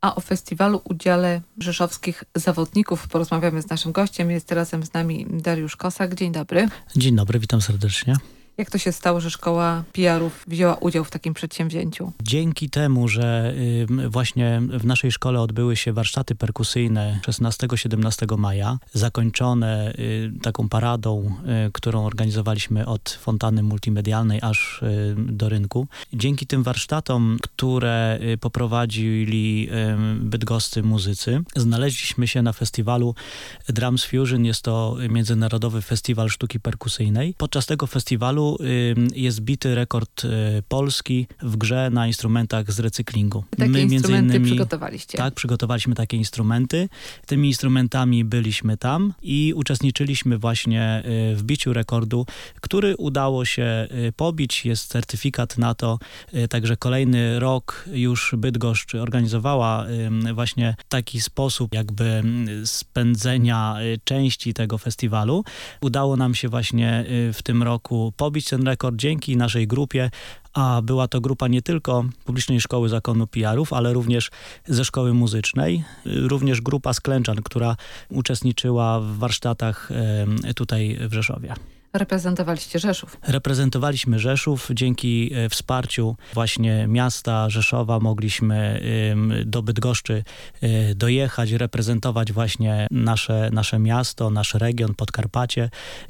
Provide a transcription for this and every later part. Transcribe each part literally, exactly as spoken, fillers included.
A o festiwalu udziale rzeszowskich zawodników porozmawiamy z naszym gościem. Jest razem z nami Dariusz Kosak. Dzień dobry. Dzień dobry, witam serdecznie. Jak to się stało, że Szkoła P R-ów wzięła udział w takim przedsięwzięciu? Dzięki temu, że y, właśnie w naszej szkole odbyły się warsztaty perkusyjne szesnastego siedemnastego maja, zakończone y, taką paradą, y, którą organizowaliśmy od fontanny multimedialnej aż y, do rynku. Dzięki tym warsztatom, które y, poprowadzili y, bydgoscy muzycy, znaleźliśmy się na festiwalu Drums Fusion. Jest to międzynarodowy festiwal sztuki perkusyjnej. Podczas tego festiwalu jest bity rekord Polski w grze na instrumentach z recyklingu. Takie My instrumenty między innymi, przygotowaliście. Tak, przygotowaliśmy takie instrumenty. Tymi instrumentami byliśmy tam i uczestniczyliśmy właśnie w biciu rekordu, który udało się pobić. Jest certyfikat na to. Także kolejny rok już Bydgoszcz organizowała właśnie taki sposób jakby spędzenia części tego festiwalu. Udało nam się właśnie w tym roku pobić ten rekord dzięki naszej grupie, a była to grupa nie tylko Publicznej Szkoły Zakonu P R-ów, ale również ze Szkoły Muzycznej, również grupa Sklęczan, która uczestniczyła w warsztatach tutaj w Rzeszowie. Reprezentowaliście Rzeszów. Reprezentowaliśmy Rzeszów. Dzięki wsparciu właśnie miasta Rzeszowa mogliśmy do Bydgoszczy dojechać, reprezentować właśnie nasze, nasze miasto, nasz region, Podkarpacie.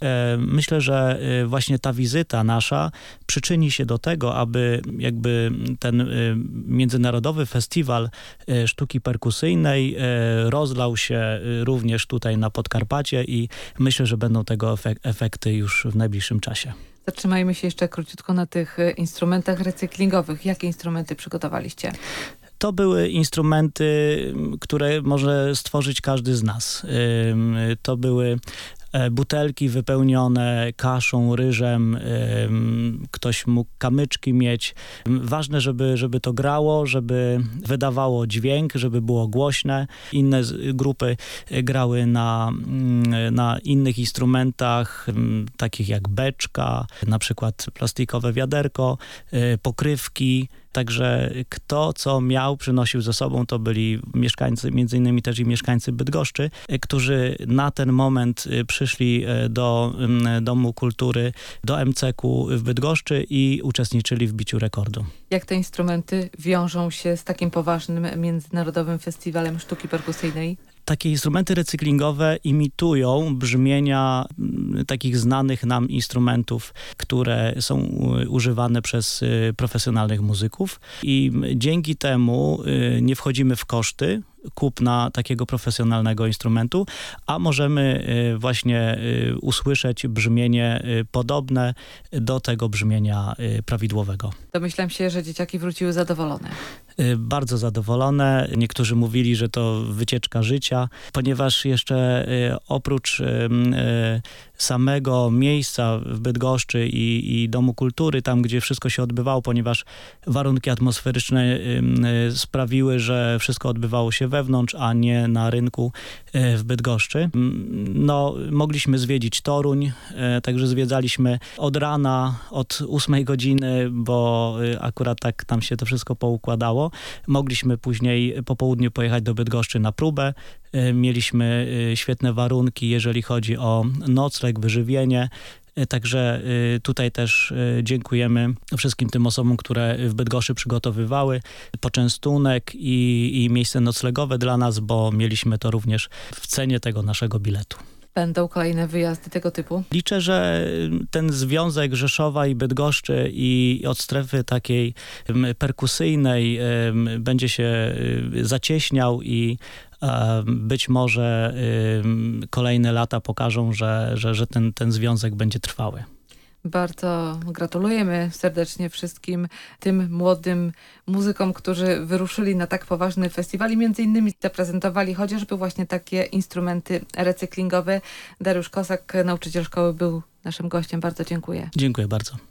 Myślę, że właśnie ta wizyta nasza przyczyni się do tego, aby jakby ten międzynarodowy festiwal sztuki perkusyjnej rozlał się również tutaj na Podkarpacie i myślę, że będą tego efek- efekty już w najbliższym czasie. Zatrzymajmy się jeszcze króciutko na tych instrumentach recyklingowych. Jakie instrumenty przygotowaliście? To były instrumenty, które może stworzyć każdy z nas. To były butelki wypełnione kaszą, ryżem, ktoś mógł kamyczki mieć. Ważne, żeby, żeby to grało, żeby wydawało dźwięk, żeby było głośne. Inne grupy grały na, na innych instrumentach, takich jak beczka, na przykład plastikowe wiaderko, pokrywki. Także kto co miał, przynosił ze sobą, to byli mieszkańcy, między innymi też i mieszkańcy Bydgoszczy, którzy na ten moment przyszli do Domu Kultury, do M C K-u w Bydgoszczy i uczestniczyli w biciu rekordu. Jak te instrumenty wiążą się z takim poważnym międzynarodowym festiwalem sztuki perkusyjnej? Takie instrumenty recyklingowe imitują brzmienia takich znanych nam instrumentów, które są używane przez profesjonalnych muzyków i dzięki temu nie wchodzimy w koszty kupna takiego profesjonalnego instrumentu, a możemy właśnie usłyszeć brzmienie podobne do tego brzmienia prawidłowego. Domyślam się, że dzieciaki wróciły zadowolone. Bardzo zadowolone. Niektórzy mówili, że to wycieczka życia, ponieważ jeszcze oprócz samego miejsca w Bydgoszczy i, i Domu Kultury, tam gdzie wszystko się odbywało, ponieważ warunki atmosferyczne sprawiły, że wszystko odbywało się wewnątrz, a nie na rynku w Bydgoszczy. No, mogliśmy zwiedzić Toruń, także zwiedzaliśmy od rana, od ósmej godziny, bo akurat tak tam się to wszystko poukładało. Mogliśmy później po południu pojechać do Bydgoszczy na próbę. Mieliśmy świetne warunki, jeżeli chodzi o nocleg, wyżywienie. Także tutaj też dziękujemy wszystkim tym osobom, które w Bydgoszczy przygotowywały poczęstunek i, i miejsce noclegowe dla nas, bo mieliśmy to również w cenie tego naszego biletu. Będą kolejne wyjazdy tego typu? Liczę, że ten związek Rzeszowa i Bydgoszczy i od strefy takiej perkusyjnej będzie się zacieśniał i być może kolejne lata pokażą, że, że, że ten, ten związek będzie trwały. Bardzo gratulujemy serdecznie wszystkim tym młodym muzykom, którzy wyruszyli na tak poważny festiwal i między innymi zaprezentowali chociażby właśnie takie instrumenty recyklingowe. Dariusz Kosak, nauczyciel szkoły, był naszym gościem. Bardzo dziękuję. Dziękuję bardzo.